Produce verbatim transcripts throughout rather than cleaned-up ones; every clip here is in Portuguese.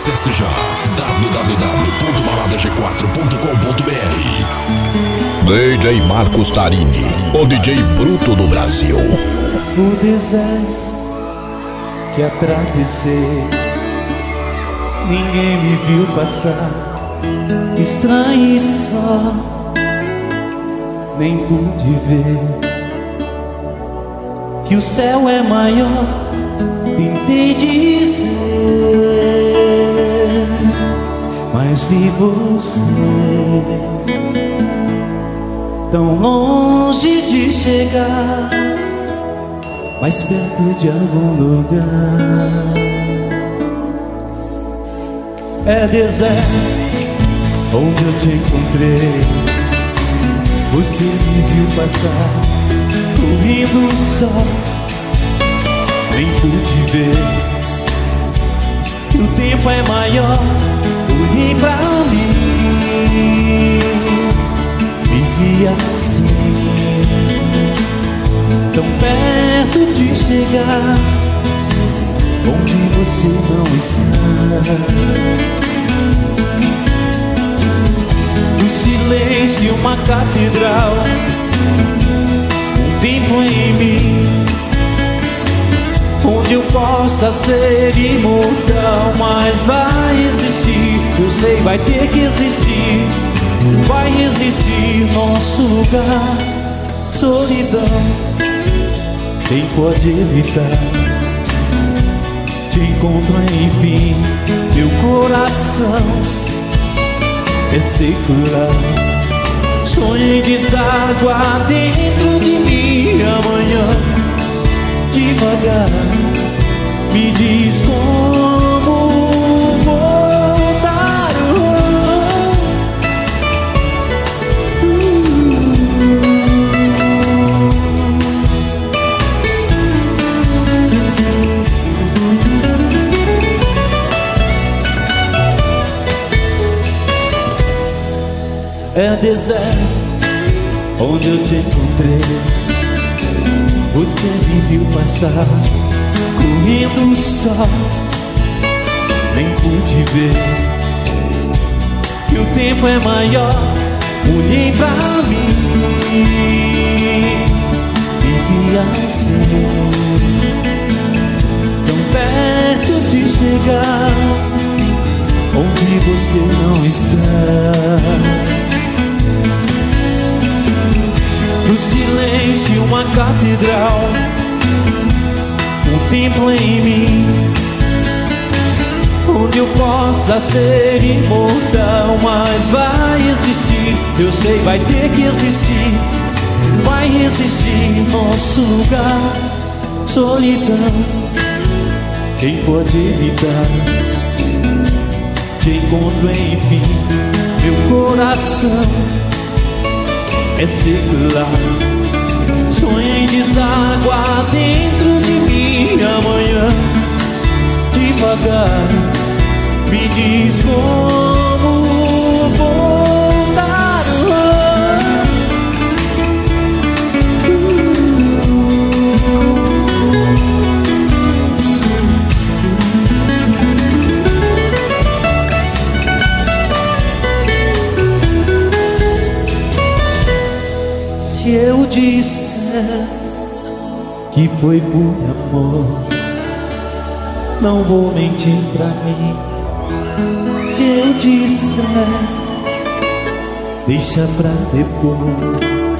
Acesse já w w w ponto balada g quatro ponto com ponto b r. D J Marcos Tarini, o D J bruto do Brasil. O deserto que atravessei, ninguém me viu passar, estranho e só, nem pude ver que o céu é maior. Tentei dizer, mas vi você tão longe de chegar, mais perto de algum lugar. É deserto onde eu te encontrei, você me viu passar, correndo só, nem pude ver que o tempo é maior. Olhei pra mim, me vi assim, tão perto de chegar onde você não está. No silêncio uma catedral, um templo em mim, onde eu possa ser imortal. Mas vai existir, eu sei, vai ter que existir, vai existir nosso lugar. Solidão, quem pode evitar? Te encontro enfim, meu coração é secular. Sonho em deságua dentro de mim amanhã. Devagar, me diz como voltar. É deserto onde eu te encontrei, você me viu passar, correndo só, nem pude ver que o tempo é maior. Olhei pra mim, me vi assim, tão perto de chegar onde você não está. No silêncio uma catedral, um templo em mim, onde eu possa ser imortal. Mas vai existir, eu sei, vai ter que existir, vai existir nosso lugar. Solidão, quem pode evitar? Te encontro enfim, meu coração é secular. Sonho em deságua dentro de mim amanhã. Devagar, me diz como voltar. Se eu disser que foi por amor, não vou mentir pra mim. Se eu disser, deixa pra depois.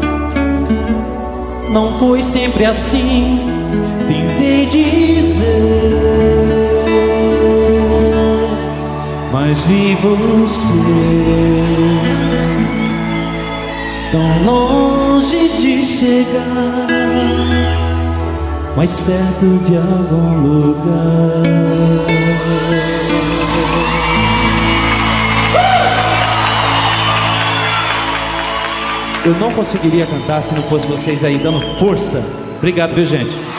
Não foi sempre assim, tentei dizer, mas vi você tão longe de chegar, mais perto de algum lugar. Eu não conseguiria cantar se não fosse vocês aí dando força. Obrigado, viu, gente?